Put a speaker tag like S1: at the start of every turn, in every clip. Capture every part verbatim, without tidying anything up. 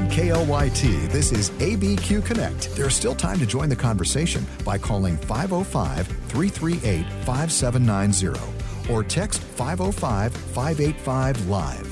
S1: On K L Y T, this is A B Q Connect. There's still time to join the conversation by calling five oh five, three three eight, five seven nine zero or text five oh five, five eight five, live.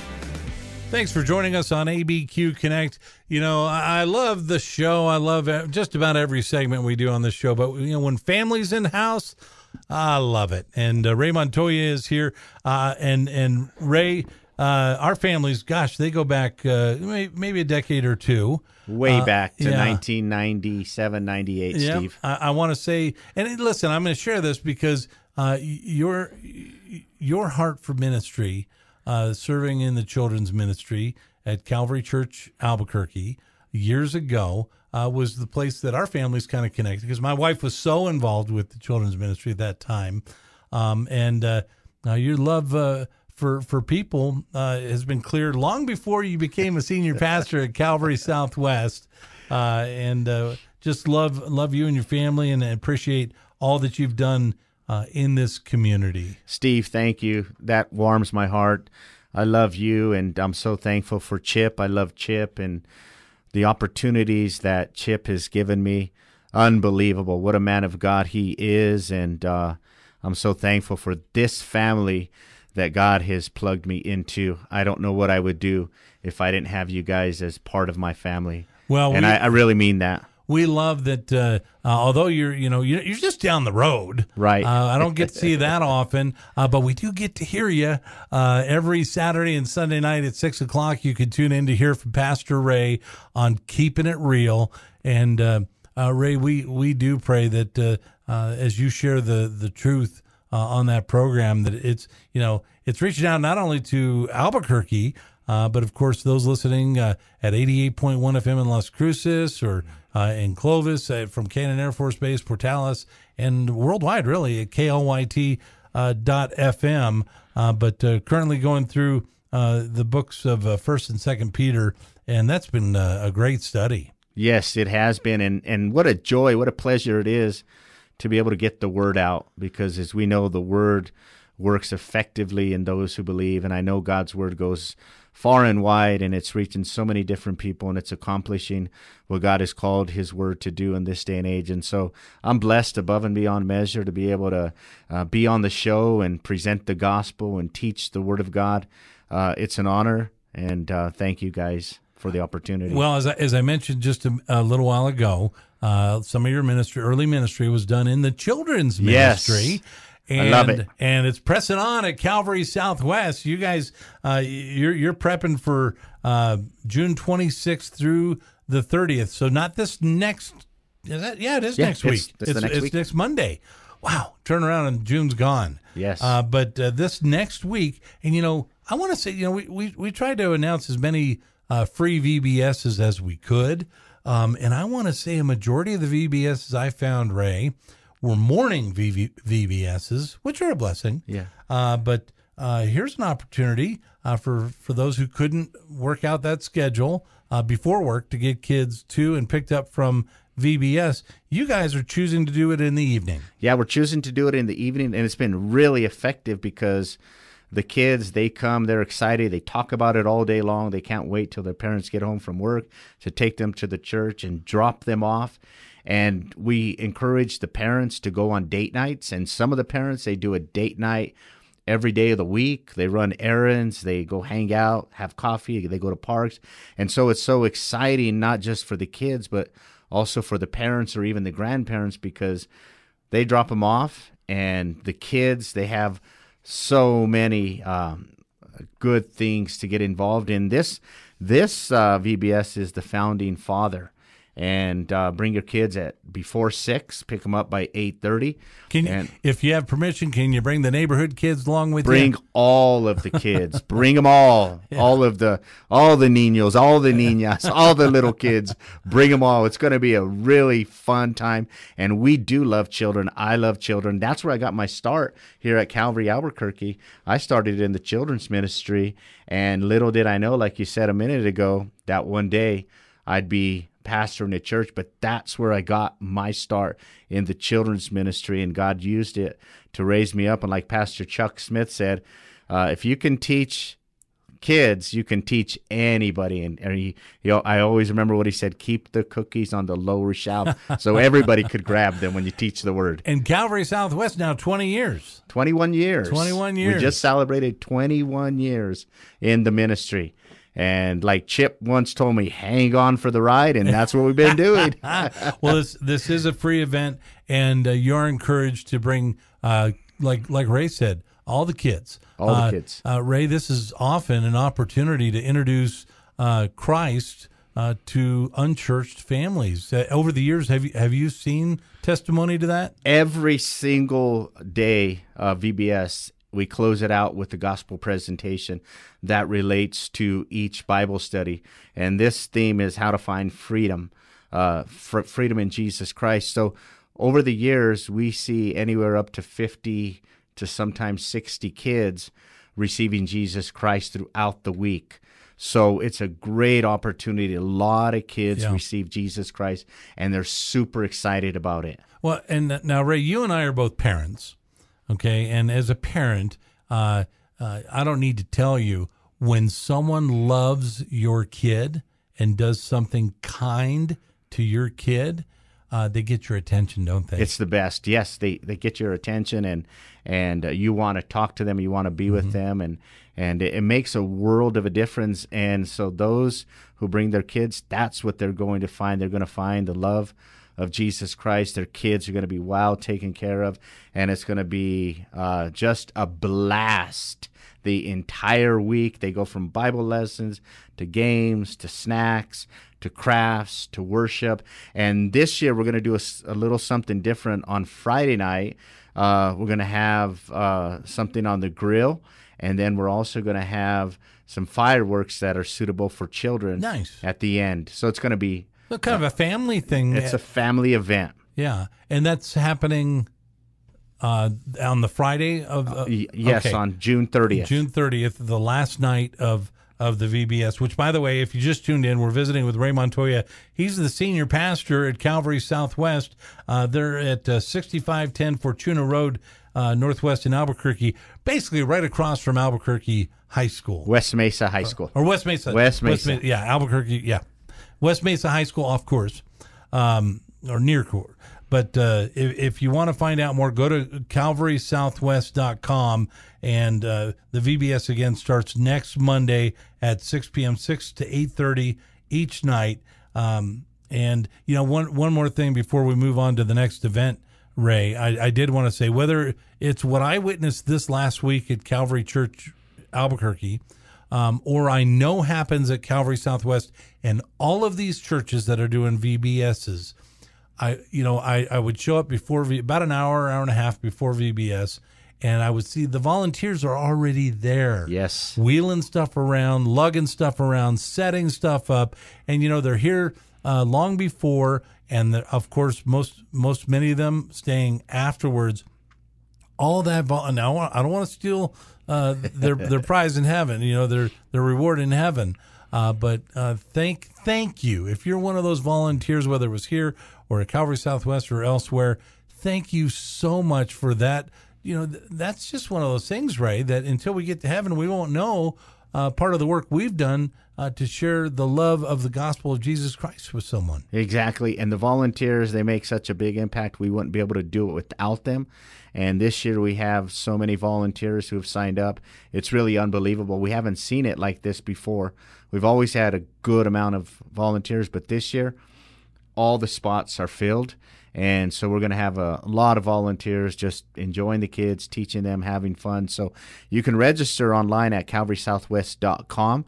S2: Thanks for joining us on A B Q Connect. You know, I love the show. I love just about every segment we do on this show. But, you know, when family's in the house, I love it. And uh, Ray Montoya is here. Uh, and, and Ray, uh, our families, gosh, they go back uh, maybe a decade or two.
S3: Way
S2: uh,
S3: back to
S2: yeah.
S3: nineteen ninety-seven, ninety-eight,
S2: yeah,
S3: Steve.
S2: I, I want to say, and listen, I'm going to share this because uh, your your heart for ministry, uh, serving in the children's ministry at Calvary Church, Albuquerque, years ago, uh, was the place that our families kind of connected because my wife was so involved with the children's ministry at that time. Um, and uh, uh, your love uh, for, for people uh, has been clear long before you became a senior pastor at Calvary Southwest. Uh, and uh, just love love you and your family and appreciate all that you've done uh, in this community.
S3: Steve, thank you. That warms my heart. I love you, and I'm so thankful for Chip. I love Chip and the opportunities that Chip has given me. Unbelievable. What a man of God he is, and uh, I'm so thankful for this family that God has plugged me into. I don't know what I would do if I didn't have you guys as part of my family. Well, and we, I, I really mean that.
S2: We love that. Uh, uh, although you're, you know, you're, you're just down the road,
S3: right?
S2: Uh, I don't get to see you that often, uh, but we do get to hear you uh, every Saturday and Sunday night at six o'clock. You can tune in to hear from Pastor Ray on Keeping It Real. And uh, uh, Ray, we we do pray that uh, uh, as you share the the truth uh, on that program, that it's you know it's reaching out not only to Albuquerque. Uh, but, of course, those listening uh, at eighty-eight point one F M in Las Cruces or uh, in Clovis uh, from Cannon Air Force Base, Portales, and worldwide, really, at K L Y T dot F M. Uh, but uh, currently going through uh, the books of uh, First and Second Peter, and that's been uh, a great study.
S3: Yes, it has been, and, and what a joy, what a pleasure it is to be able to get the word out, because as we know, the word works effectively in those who believe, and I know God's word goes far and wide, and it's reaching so many different people, and it's accomplishing what God has called his word to do in this day and age. And so I'm blessed above and beyond measure to be able to uh, be on the show and present the gospel and teach the word of God. Uh, it's an honor, and uh, thank you guys for the opportunity.
S2: Well, as I, as I mentioned just a, a little while ago, uh, some of your ministry, early ministry, was done in the children's ministry.
S3: Yes.
S2: And,
S3: I love it.
S2: And it's pressing on at Calvary Southwest. You guys, uh, you're you're prepping for uh, June twenty-sixth through the thirtieth. So not this next. Is that, yeah, it is
S3: yeah,
S2: next
S3: it's,
S2: week.
S3: It's,
S2: it's,
S3: next,
S2: it's
S3: week.
S2: next Monday. Wow, turn around and June's gone.
S3: Yes.
S2: Uh, but uh, this next week, and you know, I want to say, you know, we we we tried to announce as many uh, free V B S's as we could, um, and I want to say a majority of the V B S's I found, Ray, were morning V V, V B S's, which are a blessing.
S3: Yeah.
S2: Uh, but uh, here's an opportunity uh, for, for those who couldn't work out that schedule uh, before work to get kids to and picked up from V B S. You guys are choosing to do it in the evening.
S3: Yeah, we're choosing to do it in the evening, and it's been really effective because the kids, they come, they're excited, they talk about it all day long. They can't wait till their parents get home from work to take them to the church and drop them off. And we encourage the parents to go on date nights. And some of the parents, they do a date night every day of the week. They run errands. They go hang out, have coffee. They go to parks. And so it's so exciting, not just for the kids, but also for the parents or even the grandparents, because they drop them off. And the kids, they have so many um, good things to get involved in. This, this uh, V B S is the Founding Father. And uh, bring your kids at before six. Pick them up by eight thirty.
S2: Can you, if you have permission, can you bring the neighborhood kids along with
S3: bring
S2: you?
S3: Bring all of the kids. Bring them all. Yeah. All of the all the niños, all the niñas, all the little kids. Bring them all. It's going to be a really fun time. And we do love children. I love children. That's where I got my start here at Calvary Albuquerque. I started in the children's ministry, and little did I know, like you said a minute ago, that one day I'd be pastor in a church. But that's where I got my start in the children's ministry, and God used it to raise me up. And like Pastor Chuck Smith said, uh, if you can teach kids, you can teach anybody. And, and he, he, I always remember what he said: keep the cookies on the lower shelf, so everybody could grab them when you teach the word.
S2: And Calvary Southwest now twenty years.
S3: twenty-one years.
S2: twenty-one years.
S3: We just celebrated twenty-one years in the ministry. And like Chip once told me, hang on for the ride, and that's what we've been doing.
S2: Well, this this is a free event, and uh, you're encouraged to bring, uh, like like Ray said, all the kids.
S3: All the
S2: uh,
S3: kids.
S2: Uh, Ray, this is often an opportunity to introduce uh, Christ uh, to unchurched families. Uh, over the years, have you have you seen testimony to that?
S3: Every single day of V B S, we close it out with the gospel presentation that relates to each Bible study. And this theme is how to find freedom, uh, fr- freedom in Jesus Christ. So over the years, we see anywhere up to fifty to sometimes sixty kids receiving Jesus Christ throughout the week. So it's a great opportunity. A lot of kids
S2: Yeah.
S3: receive Jesus Christ, and they're super excited about it.
S2: Well, and now, Ray, you and I are both parents, okay? And as a parent, uh, uh, I don't need to tell you, when someone loves your kid and does something kind to your kid, uh, they get your attention, don't they?
S3: It's the best. Yes, they, they get your attention, and and uh, you want to talk to them, you want to be with them, and and it, it makes a world of a difference. And so those who bring their kids, that's what they're going to find. They're going to find the love of Jesus Christ. Their kids are going to be well taken care of, and it's going to be uh, just a blast the entire week. They go from Bible lessons to games to snacks to crafts to worship. And this year we're going to do a, a little something different on Friday night. Uh, we're going to have uh, something on the grill, and then we're also going to have some fireworks that are suitable for children
S2: Nice.
S3: at the end. So it's going to be
S2: So kind of a family thing.
S3: it's a family event.
S2: Yeah, and that's happening uh, on the Friday of uh,
S3: Y- yes,
S2: okay.
S3: on June thirtieth.
S2: June thirtieth, the last night of of the V B S. Which, by the way, if you just tuned in, we're visiting with Ray Montoya. He's the senior pastor at Calvary Southwest. Uh, they're at uh, sixty-five ten Fortuna Road, uh, Northwest in Albuquerque, basically right across from Albuquerque High School.
S3: West Mesa High School.
S2: Or West Mesa.
S3: West Mesa.
S2: Yeah, Albuquerque. Yeah, West Mesa High School off course, um, or near course. But uh, if, if you want to find out more, go to calvary southwest dot com. And uh, the V B S again starts next Monday at six p.m., six to eight thirty each night. Um, and, you know, one one more thing before we move on to the next event, Ray, I, I did want to say, whether it's what I witnessed this last week at Calvary Church Albuquerque, um, or I know happens at Calvary Southwest, and all of these churches that are doing V B Ss, I, you know, I, I would show up before, v, about an hour, hour and a half before V B S, and I would see the volunteers are already there.
S3: Yes.
S2: Wheeling stuff around, lugging stuff around, setting stuff up. And, you know, they're here uh, long before, and the, of course, most, most, many of them staying afterwards. All that, vol- now I don't want to steal uh, their their prize in heaven, you know, their, their reward in heaven. Uh, but uh, thank thank you. If you're one of those volunteers, whether it was here or at Calvary Southwest or elsewhere, thank you so much for that. You know, th- that's just one of those things, Ray, that until we get to heaven, we won't know uh, part of the work we've done uh, to share the love of the gospel of Jesus Christ with someone.
S3: Exactly. And the volunteers, they make such a big impact. We wouldn't be able to do it without them. And this year we have so many volunteers who have signed up. It's really unbelievable. We haven't seen it like this before. We've always had a good amount of volunteers, but this year all the spots are filled. And so we're going to have a lot of volunteers just enjoying the kids, teaching them, having fun. So you can register online at calvary southwest dot com.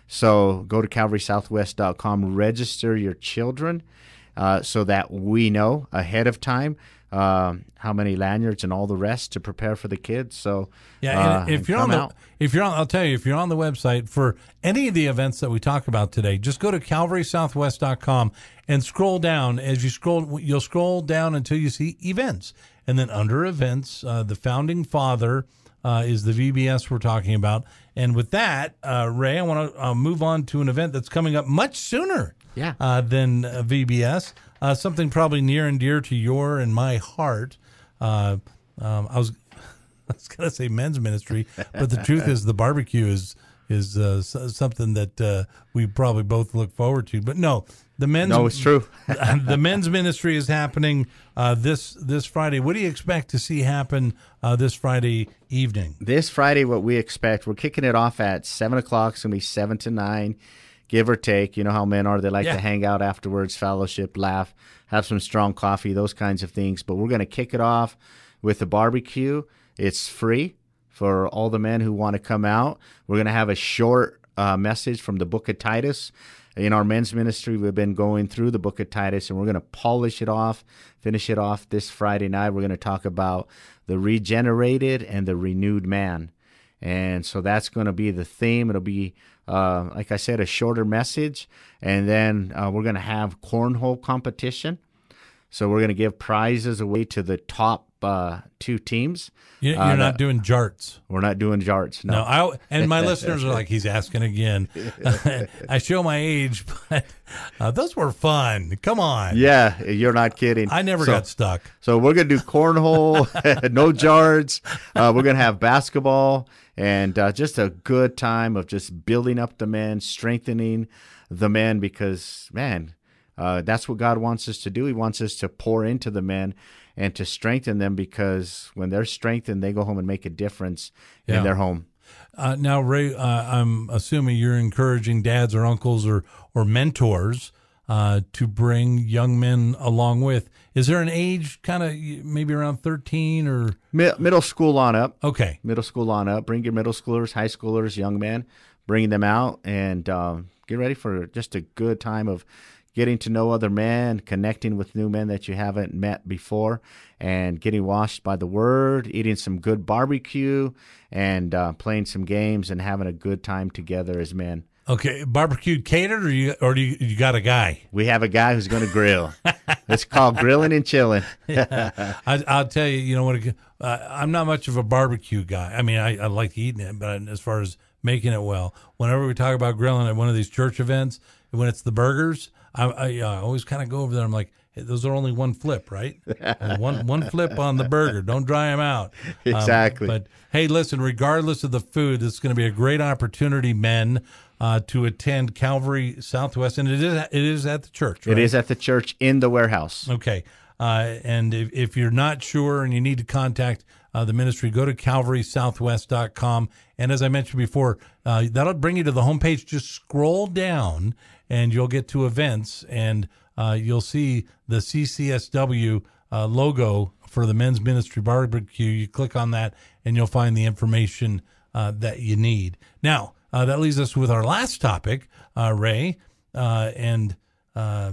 S3: So go to calvary southwest dot com, register your children uh, so that we know ahead of time uh, how many lanyards and all the rest to prepare for the kids. So
S2: Yeah, and
S3: uh,
S2: if
S3: and
S2: you're on
S3: come
S2: the,
S3: out.
S2: if you're on, I'll tell you, if you're on the website for any of the events that we talk about today, just go to calvary southwest dot com and scroll down. As you scroll, you'll scroll down until you see events, and then under events, uh, the founding father uh, is the V B S we're talking about. And with that, uh, Ray, I want to uh, move on to an event that's coming up much sooner
S3: Yeah.
S2: uh, than uh, V B S. Uh, something probably near and dear to your and my heart. Uh, um, I was I was going to say men's ministry, but the truth is the barbecue is is uh, s- something that uh, we probably both look forward to. But no, the men's
S3: No, it's true.
S2: the men's ministry is happening uh, this this Friday. What do you expect to see happen uh, this Friday evening?
S3: This Friday, what we expect, we're kicking it off at seven o'clock. It's going to be seven to nine, give or take. You know how men are. They like
S2: Yeah.
S3: to hang out afterwards, fellowship, laugh, have some strong coffee, those kinds of things. But we're going to kick it off with a barbecue. It's free for all the men who want to come out. We're going to have a short uh, message from the book of Titus. In our men's ministry, we've been going through the book of Titus, and we're going to polish it off, finish it off this Friday night. We're going to talk about the regenerated and the renewed man. And so that's going to be the theme. It'll be, uh, like I said, a shorter message. And then uh, we're going to have cornhole competition. So we're going to give prizes away to the top uh, two teams.
S2: You- You're
S3: Uh,
S2: not
S3: that-
S2: doing jarts.
S3: We're not doing jarts.
S2: No,
S3: No.
S2: I, and my listeners are like, he's asking again. I show my age, but uh, those were fun. Come on.
S3: Yeah, you're not kidding.
S2: I never
S3: So-
S2: got stuck.
S3: So we're going to do cornhole, no jarts. Uh, we're going to have basketball and uh, just a good time of just building up the men, strengthening the men because, man, uh, that's what God wants us to do. He wants us to pour into the men and to strengthen them because when they're strengthened, they go home and make a difference
S2: Yeah.
S3: in their home.
S2: Uh, now, Ray, uh, I'm assuming you're encouraging dads or uncles or, or mentors uh, to bring young men along with. Is there an age, kind of maybe around thirteen or?
S3: Mi- middle school on up.
S2: Okay.
S3: Middle school on up. Bring your middle schoolers, high schoolers, young men. Bring them out and um, get ready for just a good time of getting to know other men, connecting with new men that you haven't met before, and getting washed by the Word, eating some good barbecue, and uh, playing some games and having a good time together as men.
S2: Okay. Barbecue catered, or you or do you, you got a guy?
S3: We have a guy who's going to grill. It's called grilling and chilling.
S2: I, I'll tell you, you know what? Uh, I'm not much of a barbecue guy. I mean, I, I like eating it, but as far as making it well, whenever we talk about grilling at one of these church events, when it's the burgers, I, I uh, always kind of go over there. I'm like, hey, those are only one flip, right? Uh, one one flip on the burger. Don't dry them out. Um,
S3: Exactly.
S2: but hey, listen, regardless of the food, this is going to be a great opportunity, men, uh, to attend Calvary Southwest, and it is it is at the church. Right?
S3: It is at the church in the warehouse.
S2: Okay. Uh, and if, if you're not sure and you need to contact uh, the ministry, go to calvary southwest dot com. And as I mentioned before, uh, that'll bring you to the homepage. Just scroll down and you'll get to events, and uh, you'll see the C C S W uh, logo for the men's ministry barbecue. You click on that and you'll find the information uh, that you need. Now, uh, that leaves us with our last topic, uh, Ray, uh, and uh,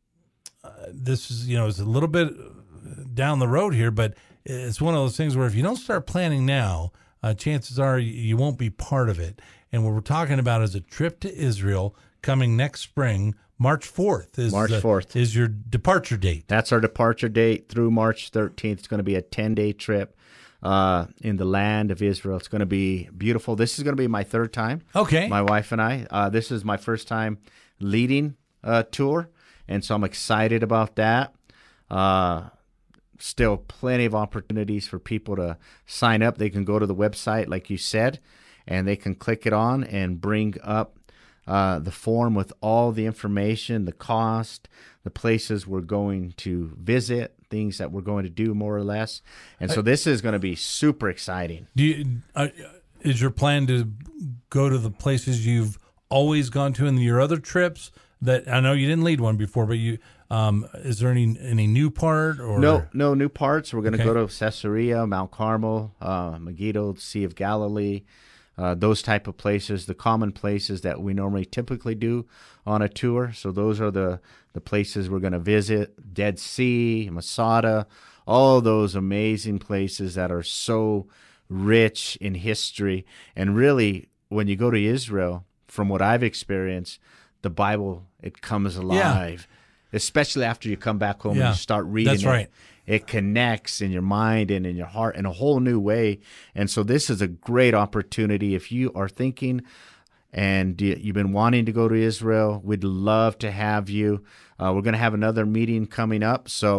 S2: this is, you know, it's a little bit down the road here, but it's one of those things where if you don't start planning now, uh, chances are you, you won't be part of it. And what we're talking about is a trip to Israel coming next spring. March fourth is
S3: March
S2: the-
S3: fourth.
S2: is your departure date.
S3: That's our departure date through March thirteenth. It's going to be a ten-day trip uh, in the land of Israel. It's going to be beautiful. This is going to be my third time.
S2: Okay.
S3: My wife and I. Uh, this is my first time leading a tour, and so I'm excited about that. Uh, still plenty of opportunities for people to sign up. They can go to the website, like you said, and they can click it on and bring up Uh, the form with all the information, the cost, the places we're going to visit, things that we're going to do more or less. And so this is going to be super exciting.
S2: Do you, uh, is your plan to go to the places you've always gone to in your other trips? That I know you didn't lead one before, but you um, is there any any new part or
S3: No, no new parts. We're going to
S2: Okay.
S3: go to Caesarea, Mount Carmel, uh, Megiddo, Sea of Galilee, uh, those type of places, the common places that we normally typically do on a tour. So those are the, the places we're going to visit, Dead Sea, Masada, all those amazing places that are so rich in history. And really, when you go to Israel, from what I've experienced, the Bible, it comes alive, especially after you come back home
S2: Yeah,
S3: and you start reading
S2: that's
S3: it.
S2: right.
S3: It connects in your mind and in your heart in a whole new way. And so this is a great opportunity. If you are thinking and you- you've been wanting to go to Israel, we'd love to have you. Uh, we're going to have another meeting coming up. So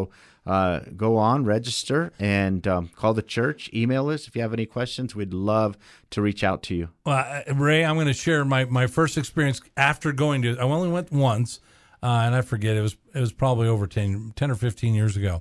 S3: uh, go on, register, and um, call the church. Email us if you have any questions. We'd love to reach out to you.
S2: Well, uh, Ray, I'm going to share my, my first experience after going to. I only went once, uh, and I forget it was it was probably over ten, ten or fifteen years ago,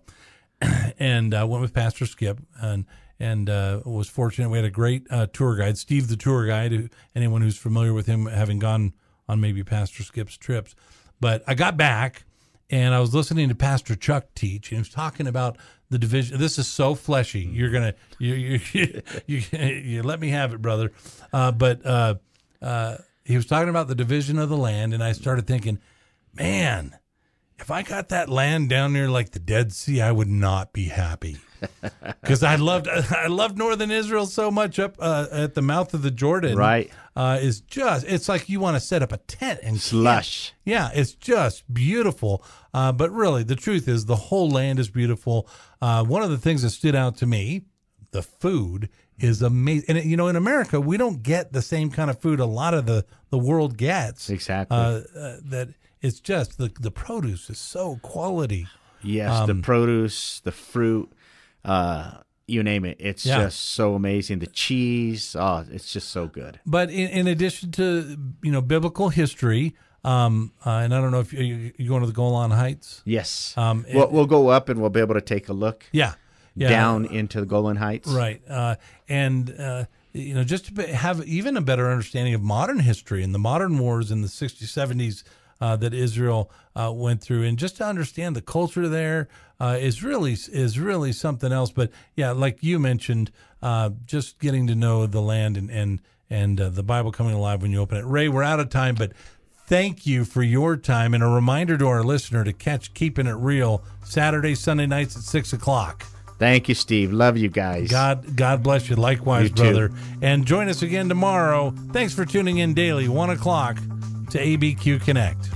S2: and I uh, went with Pastor Skip and. And uh, was fortunate. We had a great uh, tour guide, Steve, the tour guide. Who, anyone who's familiar with him, having gone on maybe Pastor Skip's trips. But I got back, and I was listening to Pastor Chuck teach, and he was talking about the division. This is so fleshy. You're gonna, you, you, you, you, you let me have it, brother. Uh, but uh, uh, he was talking about the division of the land, and I started thinking, man, if I got that land down there like the Dead Sea, I would not be happy. Because I loved I loved northern Israel so much up uh, at the mouth of the Jordan.
S3: Right,
S2: uh, is just it's like you want to set up a tent and
S3: slush.
S2: Camp. Yeah, it's just beautiful. Uh, but really, the truth is the whole land is beautiful. Uh, one of the things that stood out to me, the food is amazing. And you know, in America, we don't get the same kind of food a lot of the, the world gets.
S3: Exactly.
S2: Uh, uh, that it's just the the produce is so quality.
S3: Yes,
S2: um,
S3: the produce, the fruit. Uh, you name it. It's
S2: yeah.
S3: just so amazing. The cheese, oh, it's just so good.
S2: But in, in addition to, you know, biblical history, um, uh, and I don't know if you, you, you going to the Golan Heights?
S3: Yes.
S2: Um,
S3: we'll,
S2: it,
S3: we'll go up and we'll be able to take a look.
S2: Yeah. yeah.
S3: Down into the Golan Heights.
S2: Right. Uh, and, uh, you know, just to have even a better understanding of modern history and the modern wars in the sixties, seventies, Uh, that Israel uh, went through, and just to understand the culture there uh, is really is really something else. But yeah, like you mentioned, uh, just getting to know the land and and and uh, the Bible coming alive when you open it. Ray, we're out of time, but thank you for your time, and a reminder to our listener to catch Keeping It Real Saturday, Sunday nights at six o'clock.
S3: Thank you, Steve. Love you guys.
S2: God, God bless you. Likewise,
S3: You
S2: brother.
S3: too.
S2: And join us again tomorrow. Thanks for tuning in daily, one o'clock, to A B Q Connect.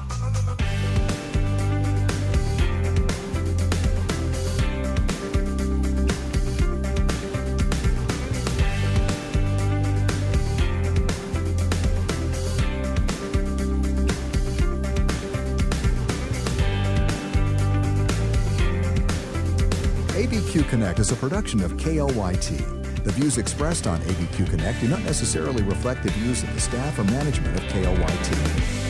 S1: A B Q Connect is a production of K L Y T. The views expressed on A B Q Connect do not necessarily reflect the views of the staff or management of K L Y T.